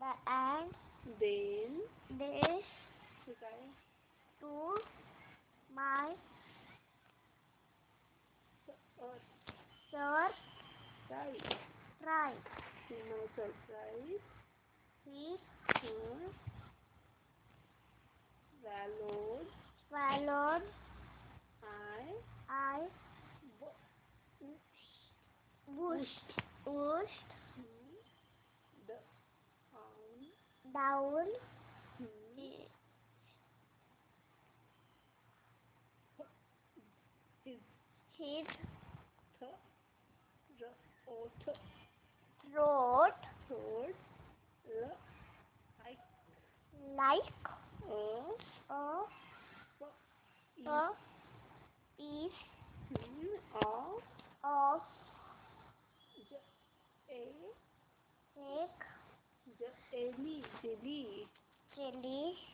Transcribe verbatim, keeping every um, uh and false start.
the ant, then they right to my earth sir right try. to my surprise He her swallowed swallowed. I I pushed pushed, pushed hmm, the arm down hmm, his, his his th- r- o- th- throat third l- like like a a, p- e- a piece hmm, of of j- a cake j- jelly jelly jelly